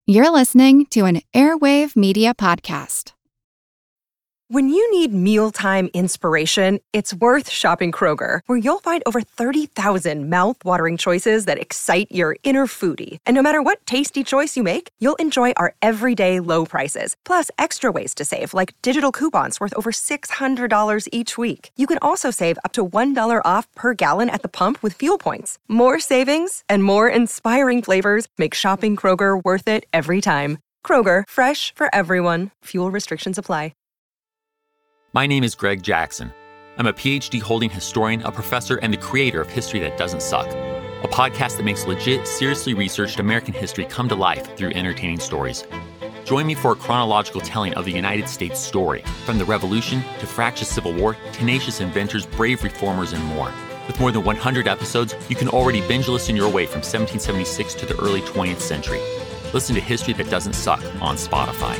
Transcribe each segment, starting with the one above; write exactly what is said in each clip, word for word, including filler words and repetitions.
You're listening to an Airwave Media Podcast. When you need mealtime inspiration, it's worth shopping Kroger, where you'll find over thirty thousand mouth-watering choices that excite your inner foodie. And no matter what tasty choice you make, you'll enjoy our everyday low prices, plus extra ways to save, like digital coupons worth over six hundred dollars each week. You can also save up to one dollar off per gallon at the pump with fuel points. More savings and more inspiring flavors make shopping Kroger worth it every time. Kroger, fresh for everyone. Fuel restrictions apply. My name is Greg Jackson. I'm a P H D-holding historian, a professor, and the creator of History That Doesn't Suck, a podcast that makes legit, seriously researched American history come to life through entertaining stories. Join me for a chronological telling of the United States story, from the Revolution to fractious Civil War, tenacious inventors, brave reformers, and more. With more than one hundred episodes, you can already binge listen your way from seventeen seventy-six to the early twentieth century. Listen to History That Doesn't Suck on Spotify.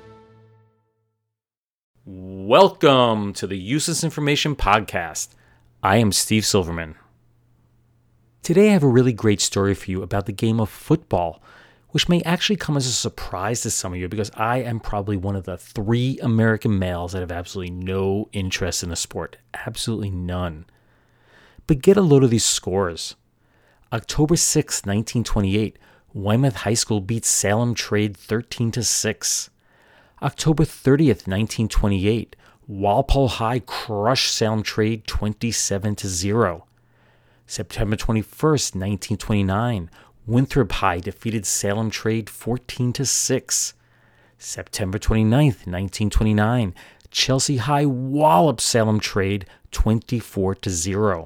Welcome to the Useless Information Podcast. I am Steve Silverman. Today I have a really great story for you about the game of football, which may actually come as a surprise to some of you because I am probably one of the three American males that have absolutely no interest in the sport. Absolutely none. But get a load of these scores. October sixth, nineteen twenty-eight, Weymouth High School beats Salem Trade thirteen to six. October thirtieth, nineteen twenty-eight, Walpole High crushed Salem Trade twenty-seven to zero. September twenty-first, nineteen twenty-nine, Winthrop High defeated Salem Trade fourteen to six. September twenty-ninth, nineteen twenty-nine, Chelsea High walloped Salem Trade twenty-four to zero.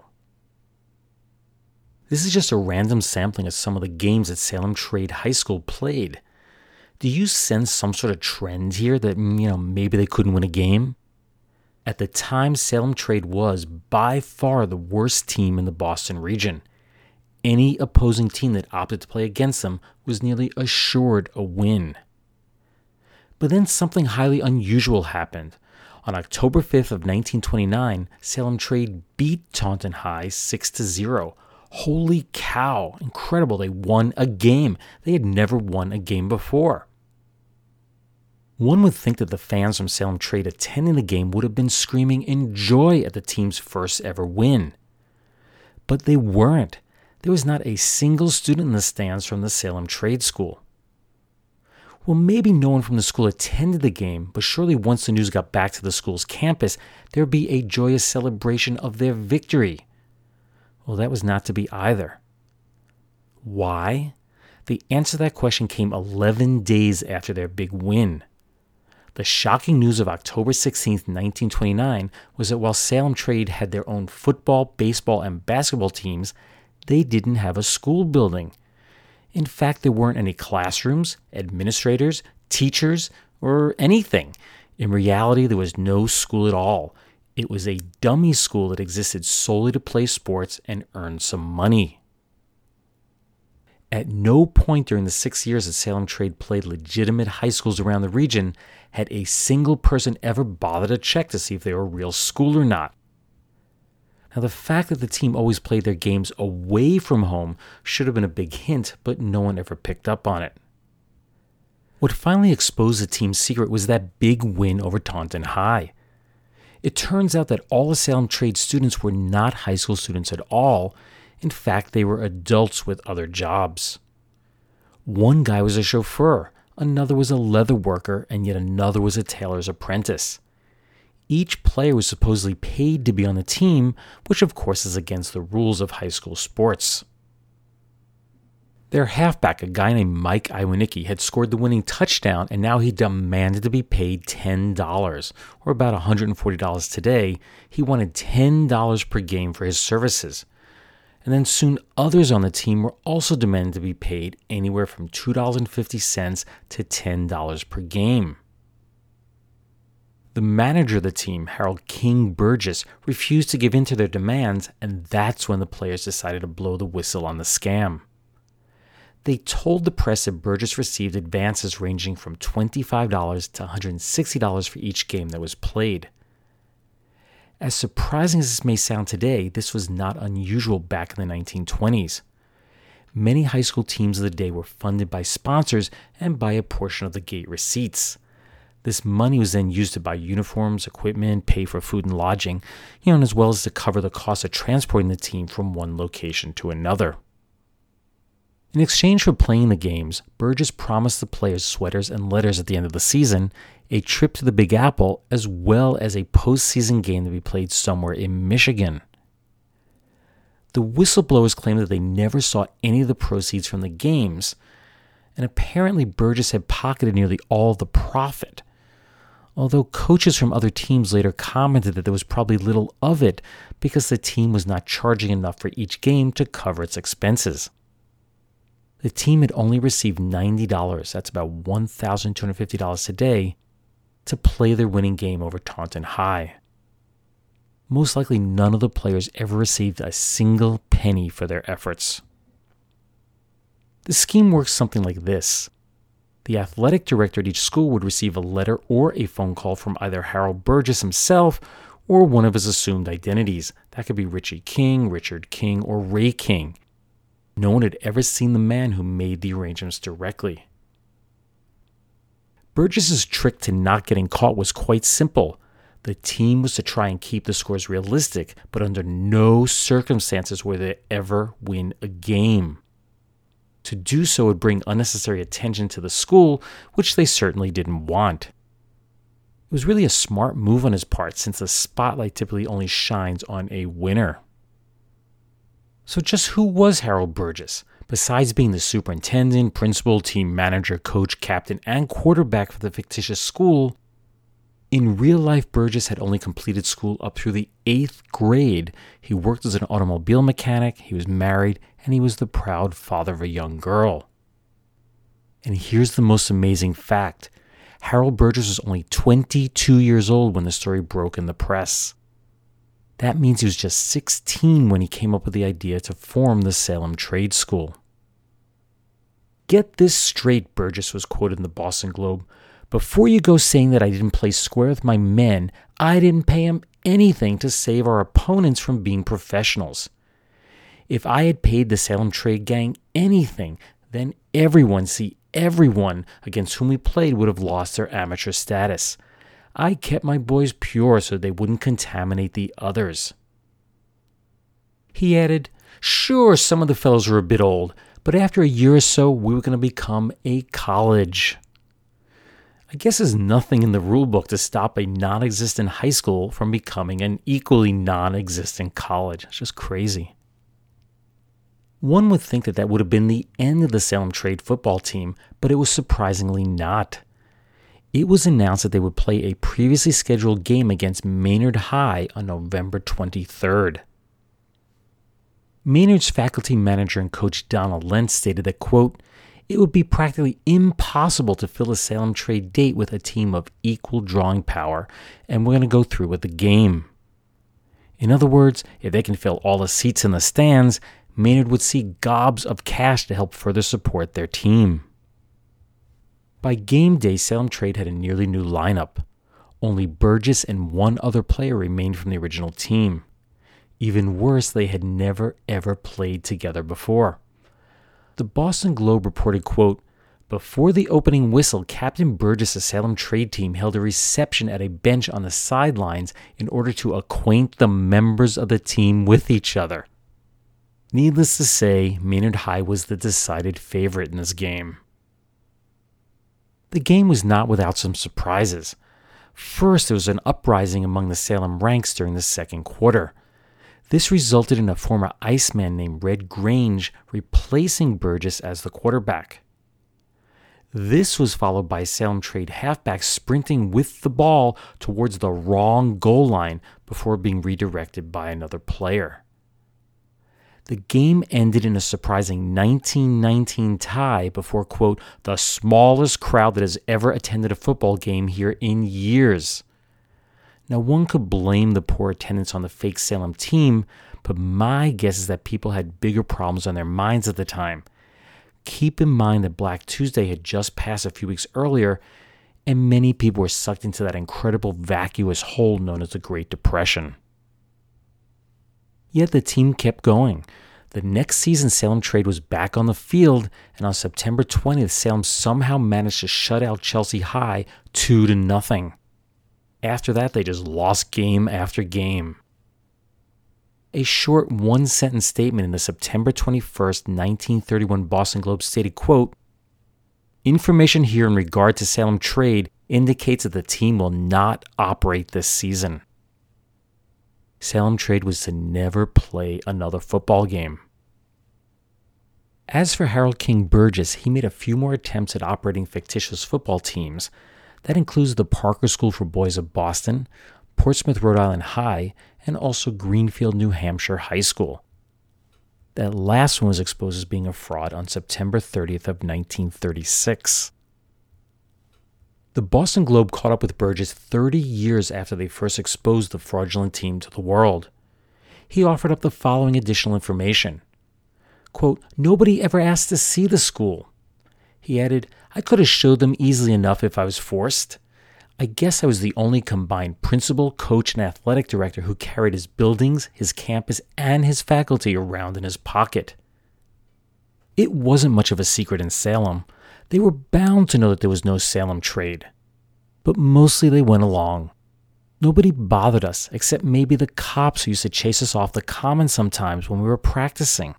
This is just a random sampling of some of the games that Salem Trade High School played. Do you sense some sort of trend here that, you know, maybe they couldn't win a game? At the time, Salem Trade was by far the worst team in the Boston region. Any opposing team that opted to play against them was nearly assured a win. But then something highly unusual happened. On October fifth of nineteen twenty-nine, Salem Trade beat Taunton High six to zero. Holy cow, incredible, they won a game. They had never won a game before. One would think that the fans from Salem Trade attending the game would have been screaming in joy at the team's first ever win. But they weren't. There was not a single student in the stands from the Salem Trade School. Well, maybe no one from the school attended the game, but surely once the news got back to the school's campus, there would be a joyous celebration of their victory. Well, that was not to be either. Why? The answer to that question came eleven days after their big win. The shocking news of October sixteenth, nineteen twenty-nine was that while Salem Trade had their own football, baseball, and basketball teams, they didn't have a school building. In fact, there weren't any classrooms, administrators, teachers, or anything. In reality, there was no school at all. It was a dummy school that existed solely to play sports and earn some money. At no point during the six years that Salem Trade played legitimate high schools around the region had a single person ever bothered to check to see if they were a real school or not. Now, the fact that the team always played their games away from home should have been a big hint, but no one ever picked up on it. What finally exposed the team's secret was that big win over Taunton High. It turns out that all the Salem Trade students were not high school students at all. In fact, they were adults with other jobs. One guy was a chauffeur, another was a leather worker, and yet another was a tailor's apprentice. Each player was supposedly paid to be on the team, which of course is against the rules of high school sports. Their halfback, a guy named Mike Iwanicki, had scored the winning touchdown, and now he demanded to be paid ten dollars, or about one hundred forty dollars today. He wanted ten dollars per game for his services. And then soon others on the team were also demanding to be paid anywhere from two dollars and fifty cents to ten dollars per game. The manager of the team, Harold King Burgess, refused to give in to their demands, and that's when the players decided to blow the whistle on the scam. They told the press that Burgess received advances ranging from twenty-five dollars to one hundred sixty dollars for each game that was played. As surprising as this may sound today, this was not unusual back in the nineteen twenties. Many high school teams of the day were funded by sponsors and by a portion of the gate receipts. This money was then used to buy uniforms, equipment, pay for food and lodging, you know, and as well as to cover the cost of transporting the team from one location to another. In exchange for playing the games, Burgess promised the players sweaters and letters at the end of the season, a trip to the Big Apple, as well as a postseason game to be played somewhere in Michigan. The whistleblowers claimed that they never saw any of the proceeds from the games, and apparently Burgess had pocketed nearly all of the profit, although coaches from other teams later commented that there was probably little of it because the team was not charging enough for each game to cover its expenses. The team had only received ninety dollars, that's about one thousand two hundred fifty dollars today, to play their winning game over Taunton High. Most likely none of the players ever received a single penny for their efforts. The scheme works something like this. The athletic director at each school would receive a letter or a phone call from either Harold Burgess himself or one of his assumed identities. That could be Richie King, Richard King, or Ray King. No one had ever seen the man who made the arrangements directly. Burgess's trick to not getting caught was quite simple. The team was to try and keep the scores realistic, but under no circumstances would they ever win a game. To do so would bring unnecessary attention to the school, which they certainly didn't want. It was really a smart move on his part, since the spotlight typically only shines on a winner. So just who was Harold Burgess? Besides being the superintendent, principal, team manager, coach, captain, and quarterback for the fictitious school, in real life, Burgess had only completed school up through the eighth grade. He worked as an automobile mechanic, he was married, and he was the proud father of a young girl. And here's the most amazing fact. Harold Burgess was only twenty-two years old when the story broke in the press. That means he was just sixteen when he came up with the idea to form the Salem Trade School. Get this straight, Burgess was quoted in the Boston Globe. Before you go saying that I didn't play square with my men, I didn't pay them anything to save our opponents from being professionals. If I had paid the Salem Trade Gang anything, then everyone, see everyone against whom we played would have lost their amateur status. I kept my boys pure so they wouldn't contaminate the others. He added, sure, some of the fellows were a bit old, but after a year or so, we were going to become a college. I guess there's nothing in the rule book to stop a non-existent high school from becoming an equally non-existent college. It's just crazy. One would think that that would have been the end of the Salem Trade football team, but it was surprisingly not. It was announced that they would play a previously scheduled game against Maynard High on November twenty-third. Maynard's faculty manager and coach Donald Lentz stated that, quote, it would be practically impossible to fill a Salem Trade date with a team of equal drawing power, and we're going to go through with the game. In other words, if they can fill all the seats in the stands, Maynard would see gobs of cash to help further support their team. By game day, Salem Trade had a nearly new lineup. Only Burgess and one other player remained from the original team. Even worse, they had never ever played together before. The Boston Globe reported, quote, before the opening whistle, Captain Burgess' Salem Trade team held a reception at a bench on the sidelines in order to acquaint the members of the team with each other. Needless to say, Maynard High was the decided favorite in this game. The game was not without some surprises. First, there was an uprising among the Salem ranks during the second quarter. This resulted in a former Iceman named Red Grange replacing Burgess as the quarterback. This was followed by Salem Trade halfback sprinting with the ball towards the wrong goal line before being redirected by another player. The game ended in a surprising nineteen nineteen tie before, quote, the smallest crowd that has ever attended a football game here in years. Now, one could blame the poor attendance on the fake Salem team, but my guess is that people had bigger problems on their minds at the time. Keep in mind that Black Tuesday had just passed a few weeks earlier, and many people were sucked into that incredible vacuous hole known as the Great Depression. Yet the team kept going. The next season, Salem Trade was back on the field, and on September twentieth, Salem somehow managed to shut out Chelsea High two to nothing. After that, they just lost game after game. A short one-sentence statement in the September twenty-first, nineteen thirty-one Boston Globe stated, quote, "Information here in regard to Salem Trade indicates that the team will not operate this season." Salem Trade was to never play another football game. As for Harold King Burgess, he made a few more attempts at operating fictitious football teams. That includes the Parker School for Boys of Boston, Portsmouth, Rhode Island High, and also Greenfield, New Hampshire High School. That last one was exposed as being a fraud on September thirtieth of nineteen thirty-six. The Boston Globe caught up with Burgess thirty years after they first exposed the fraudulent team to the world. He offered up the following additional information. Quote, "Nobody ever asked to see the school." He added, "I could have showed them easily enough if I was forced. I guess I was the only combined principal, coach, and athletic director who carried his buildings, his campus, and his faculty around in his pocket." It wasn't much of a secret in Salem. They were bound to know that there was no Salem Trade. But mostly they went along. Nobody bothered us, except maybe the cops who used to chase us off the common sometimes when we were practicing.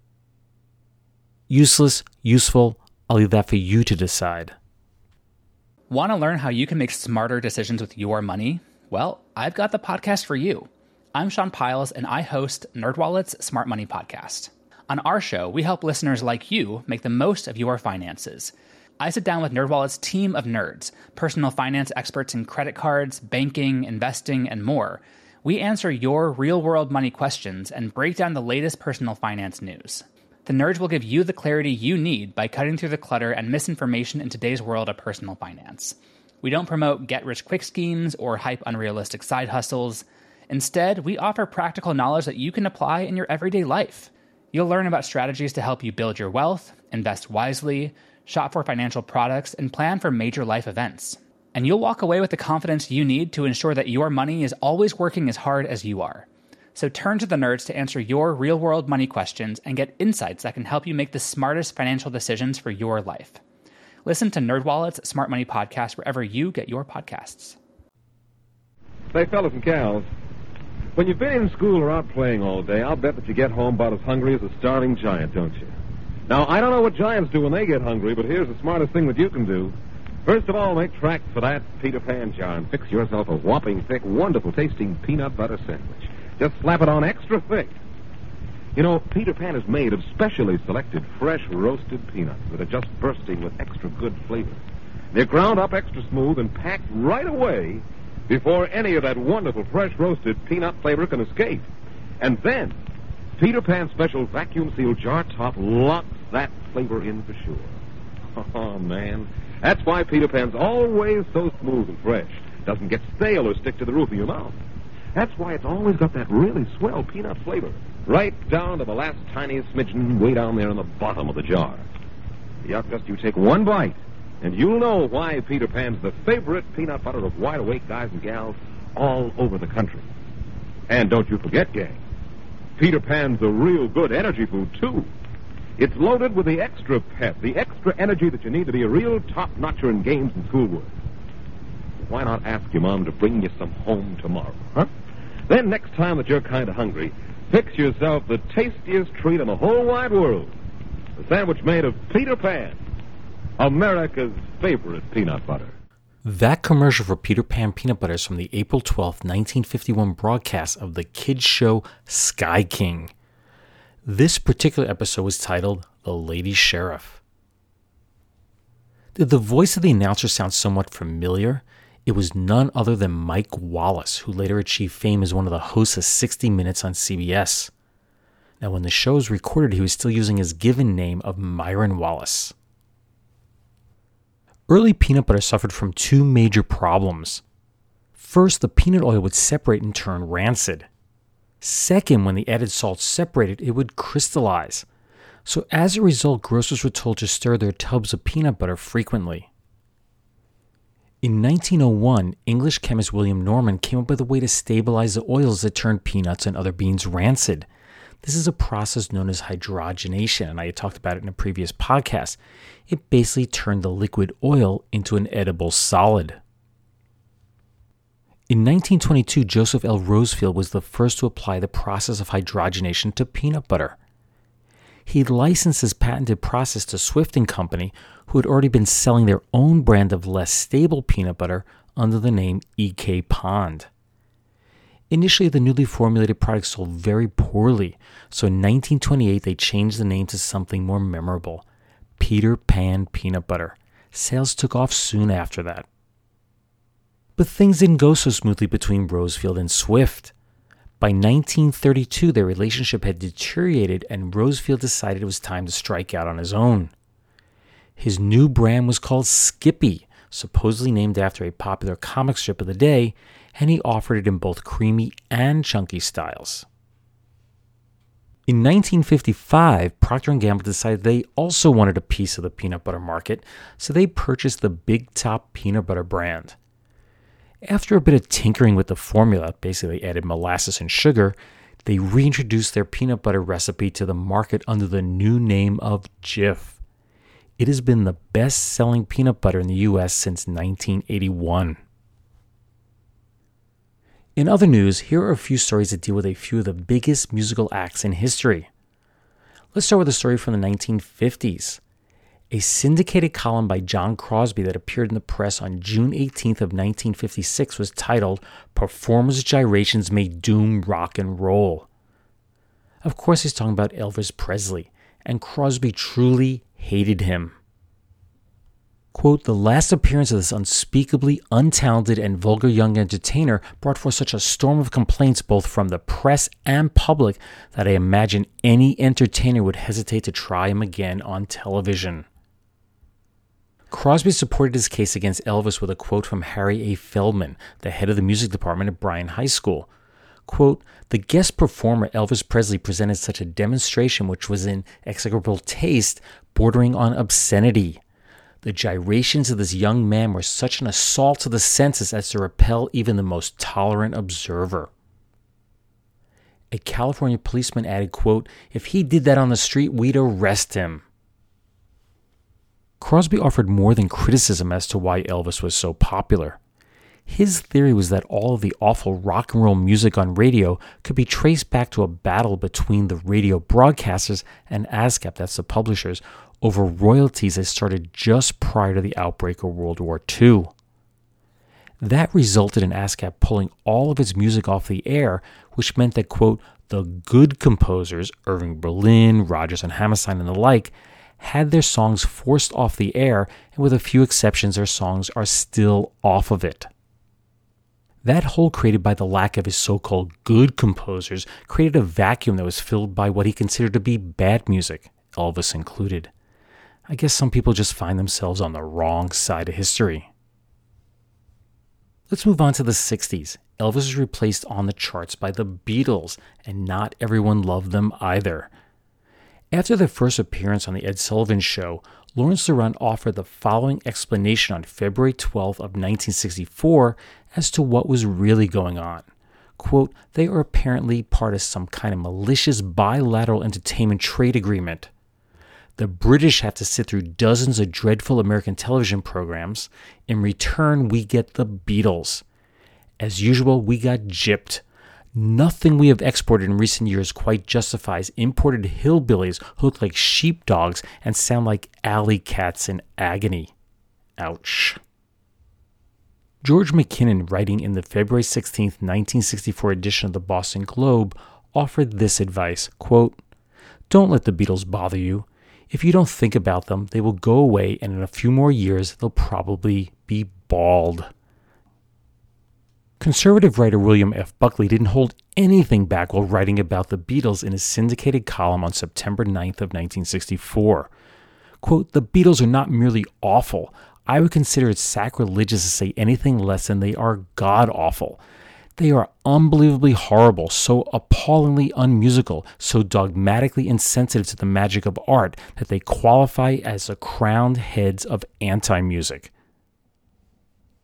Useless, useful, I'll leave that for you to decide. Want to learn how you can make smarter decisions with your money? Well, I've got the podcast for you. I'm Sean Piles, and I host NerdWallet's Smart Money Podcast. On our show, we help listeners like you make the most of your finances. I sit down with NerdWallet's team of nerds, personal finance experts in credit cards, banking, investing, and more. We answer your real-world money questions and break down the latest personal finance news. The nerds will give you the clarity you need by cutting through the clutter and misinformation in today's world of personal finance. We don't promote get-rich-quick schemes or hype unrealistic side hustles. Instead, we offer practical knowledge that you can apply in your everyday life. You'll learn about strategies to help you build your wealth, invest wisely, shop for financial products, and plan for major life events. And you'll walk away with the confidence you need to ensure that your money is always working as hard as you are. So turn to the nerds to answer your real-world money questions and get insights that can help you make the smartest financial decisions for your life. Listen to NerdWallet's Smart Money Podcast wherever you get your podcasts. Say, fellas and gals, when you've been in school or out playing all day, I'll bet that you get home about as hungry as a starving giant, don't you? Now, I don't know what giants do when they get hungry, but here's the smartest thing that you can do. First of all, make tracks for that Peter Pan jar and fix yourself a whopping thick, wonderful-tasting peanut butter sandwich. Just slap it on extra thick. You know, Peter Pan is made of specially selected fresh roasted peanuts that are just bursting with extra good flavor. They're ground up extra smooth and packed right away before any of that wonderful fresh roasted peanut flavor can escape. And then, Peter Pan's special vacuum-sealed jar top locks that flavor in for sure. Oh, man. That's why Peter Pan's always so smooth and fresh. Doesn't get stale or stick to the roof of your mouth. That's why it's always got that really swell peanut flavor, right down to the last tiniest smidgen way down there in the bottom of the jar. Yup, just you take one bite, and you'll know why Peter Pan's the favorite peanut butter of wide-awake guys and gals all over the country. And don't you forget, gang, Peter Pan's a real good energy food, too. It's loaded with the extra pep, the extra energy that you need to be a real top-notcher in games and schoolwork. Why not ask your mom to bring you some home tomorrow, huh? Then next time that you're kind of hungry, fix yourself the tastiest treat in the whole wide world. The sandwich made of Peter Pan, America's favorite peanut butter. That commercial for Peter Pan peanut butter is from the April twelfth, nineteen fifty-one broadcast of the kids show Sky King. This particular episode was titled The Lady Sheriff. Did the voice of the announcer sound somewhat familiar? It was none other than Mike Wallace, who later achieved fame as one of the hosts of sixty minutes on C B S. Now, when the show was recorded, he was still using his given name of Myron Wallace. Early peanut butter suffered from two major problems. First, the peanut oil would separate and turn rancid. Second, when the added salt separated, it would crystallize. So as a result, grocers were told to stir their tubs of peanut butter frequently. In nineteen oh one, English chemist William Norman came up with a way to stabilize the oils that turned peanuts and other beans rancid. This is a process known as hydrogenation, and I had talked about it in a previous podcast. It basically turned the liquid oil into an edible solid. In nineteen twenty-two, Joseph L. Rosefield was the first to apply the process of hydrogenation to peanut butter. He licensed his patented process to Swift and Company, who had already been selling their own brand of less stable peanut butter under the name E K Pond. Initially, the newly formulated product sold very poorly, so in nineteen twenty-eight they changed the name to something more memorable, Peter Pan Peanut Butter. Sales took off soon after that. But things didn't go so smoothly between Rosefield and Swift. By nineteen thirty-two, their relationship had deteriorated and Rosefield decided it was time to strike out on his own. His new brand was called Skippy, supposedly named after a popular comic strip of the day, and he offered it in both creamy and chunky styles. In nineteen fifty-five, Procter and Gamble decided they also wanted a piece of the peanut butter market, so they purchased the Big Top peanut butter brand. After a bit of tinkering with the formula, basically they added molasses and sugar, they reintroduced their peanut butter recipe to the market under the new name of Jif. It has been the best-selling peanut butter in the U S since nineteen eighty-one. In other news, here are a few stories that deal with a few of the biggest musical acts in history. Let's start with a story from the nineteen fifties. A syndicated column by John Crosby that appeared in the press on June eighteenth of nineteen fifty-six was titled, "Performers' Gyrations May Doom Rock and Roll." Of course, he's talking about Elvis Presley, and Crosby truly hated him. Quote, "The last appearance of this unspeakably untalented and vulgar young entertainer brought forth such a storm of complaints both from the press and public that I imagine any entertainer would hesitate to try him again on television." Crosby supported his case against Elvis with a quote from Harry A. Feldman, the head of the music department at Bryan High School. Quote, "The guest performer Elvis Presley presented such a demonstration which was in execrable taste, bordering on obscenity. The gyrations of this young man were such an assault to the senses as to repel even the most tolerant observer." A California policeman added, quote, "If he did that on the street, we'd arrest him." Crosby offered more than criticism as to why Elvis was so popular. His theory was that all of the awful rock and roll music on radio could be traced back to a battle between the radio broadcasters and ASCAP, that's the publishers, over royalties that started just prior to the outbreak of World War Two. That resulted in ASCAP pulling all of its music off the air, which meant that, quote, "the good composers, Irving Berlin, Rodgers and Hammerstein and the like, had their songs forced off the air, and with a few exceptions, their songs are still off of it." That hole created by the lack of his so-called good composers created a vacuum that was filled by what he considered to be bad music, Elvis included. I guess some people just find themselves on the wrong side of history. Let's move on to the sixties. Elvis was replaced on the charts by the Beatles, and not everyone loved them either. After their first appearance on The Ed Sullivan Show, Lawrence Durant offered the following explanation on February twelfth of nineteen sixty-four as to what was really going on. Quote, "They are apparently part of some kind of malicious bilateral entertainment trade agreement. The British have to sit through dozens of dreadful American television programs. In return, we get the Beatles. As usual, we got gypped. Nothing we have exported in recent years quite justifies imported hillbillies who look like sheepdogs and sound like alley cats in agony. Ouch." George McKinnon, writing in the February sixteenth, nineteen sixty-four edition of the Boston Globe, offered this advice, quote, "Don't let the Beatles bother you. If you don't think about them, they will go away, and in a few more years, they'll probably be bald." Conservative writer William F. Buckley didn't hold anything back while writing about the Beatles in his syndicated column on September ninth of nineteen sixty-four. Quote, "The Beatles are not merely awful. I would consider it sacrilegious to say anything less than they are god-awful. They are unbelievably horrible, so appallingly unmusical, so dogmatically insensitive to the magic of art that they qualify as the crowned heads of anti-music."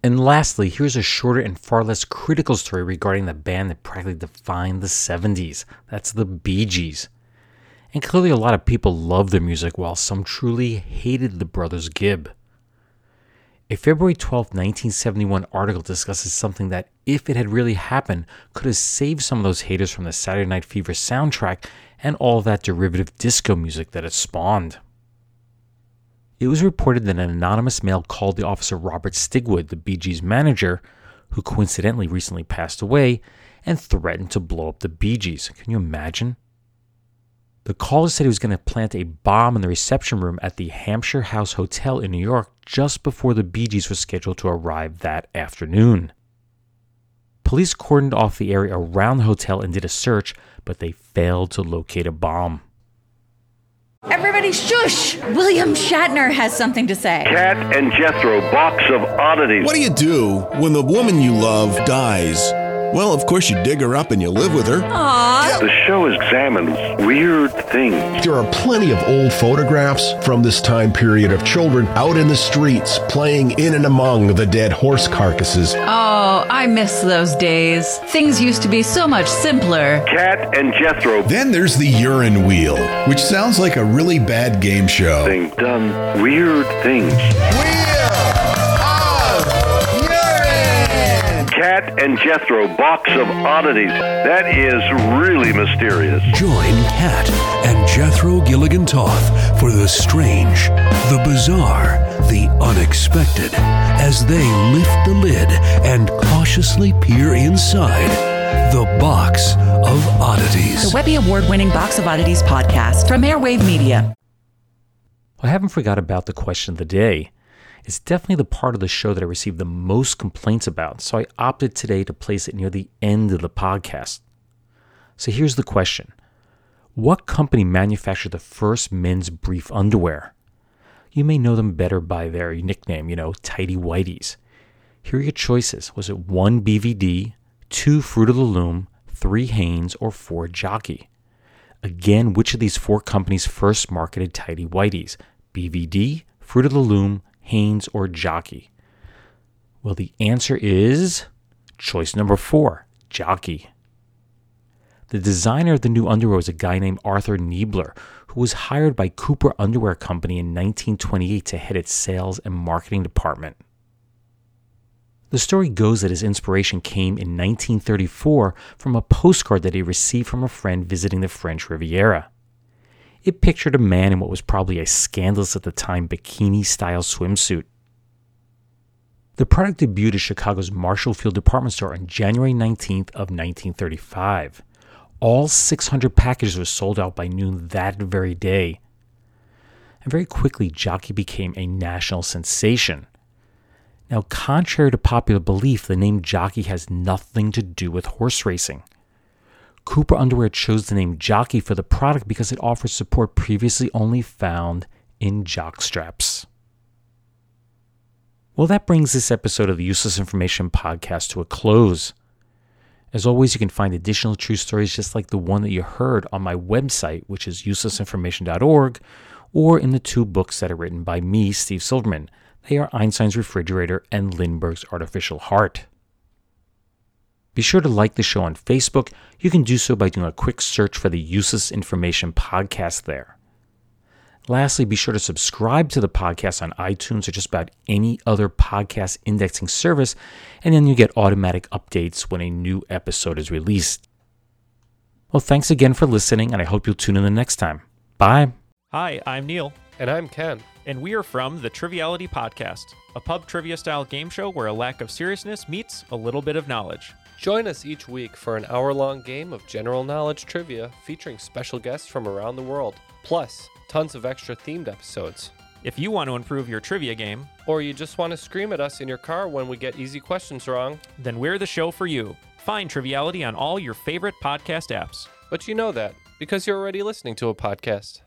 And lastly, here's a shorter and far less critical story regarding the band that practically defined the seventies. That's the Bee Gees. And clearly a lot of people loved their music while some truly hated the brothers Gibb. A February twelfth, nineteen seventy-one article discusses something that, if it had really happened, could have saved some of those haters from the Saturday Night Fever soundtrack and all that derivative disco music that it spawned. It was reported that an anonymous male called the officer Robert Stigwood, the Bee Gees manager, who coincidentally recently passed away, and threatened to blow up the Bee Gees. Can you imagine? The caller said he was going to plant a bomb in the reception room at the Hampshire House Hotel in New York just before the Bee Gees were scheduled to arrive that afternoon. Police cordoned off the area around the hotel and did a search, but they failed to locate a bomb. Everybody shush! William Shatner has something to say. Cat and Jethro, box of oddities. What do you do when the woman you love dies? Well, of course you dig her up and you live with her. Aww. The show examines weird things. There are plenty of old photographs from this time period of children out in the streets playing in and among the dead horse carcasses. Oh, I miss those days. Things used to be so much simpler. Cat and Jethro. Then there's the urine wheel, which sounds like a really bad game show. Thing done weird things. Cat and Jethro, box of oddities. That is really mysterious. Join Cat and Jethro Gilligan Toth for the strange, the bizarre, the unexpected, as they lift the lid and cautiously peer inside the Box of Oddities. The Webby Award-winning Box of Oddities podcast from Airwave Media. I haven't forgot about the question of the day. It's definitely the part of the show that I received the most complaints about, so I opted today to place it near the end of the podcast. So here's the question. What company manufactured the first men's brief underwear? You may know them better by their nickname, you know, Tidy Whities. Here are your choices. Was it one B V D, two Fruit of the Loom, three Hanes, or four Jockey? Again, which of these four companies first marketed Tidy Whities? B V D, Fruit of the Loom, Hanes, or Jockey? Well, the answer is choice number four, Jockey. The designer of the new underwear was a guy named Arthur Niebler, who was hired by Cooper Underwear Company in nineteen twenty-eight to head its sales and marketing department. The story goes that his inspiration came in nineteen thirty-four from a postcard that he received from a friend visiting the French Riviera. It pictured a man in what was probably a scandalous at the time bikini-style swimsuit. The product debuted at Chicago's Marshall Field department store on January nineteenth of nineteen thirty-five. All six hundred packages were sold out by noon that very day. And very quickly, Jockey became a national sensation. Now, contrary to popular belief, the name Jockey has nothing to do with horse racing. Cooper Underwear chose the name Jockey for the product because it offers support previously only found in jock straps. Well, that brings this episode of the Useless Information Podcast to a close. As always, you can find additional true stories just like the one that you heard on my website, which is useless information dot org, or in the two books that are written by me, Steve Silverman. They are Einstein's Refrigerator and Lindbergh's Artificial Heart. Be sure to like the show on Facebook. You can do so by doing a quick search for the Useless Information Podcast there. Lastly, be sure to subscribe to the podcast on iTunes or just about any other podcast indexing service, and then you get automatic updates when a new episode is released. Well, thanks again for listening, and I hope you'll tune in the next time. Bye. Hi, I'm Neil. And I'm Ken. And we are from the Triviality Podcast, a pub trivia-style game show where a lack of seriousness meets a little bit of knowledge. Join us each week for an hour-long game of general knowledge trivia featuring special guests from around the world, plus tons of extra themed episodes. If you want to improve your trivia game, or you just want to scream at us in your car when we get easy questions wrong, then we're the show for you. Find Triviality on all your favorite podcast apps. But you know that because you're already listening to a podcast.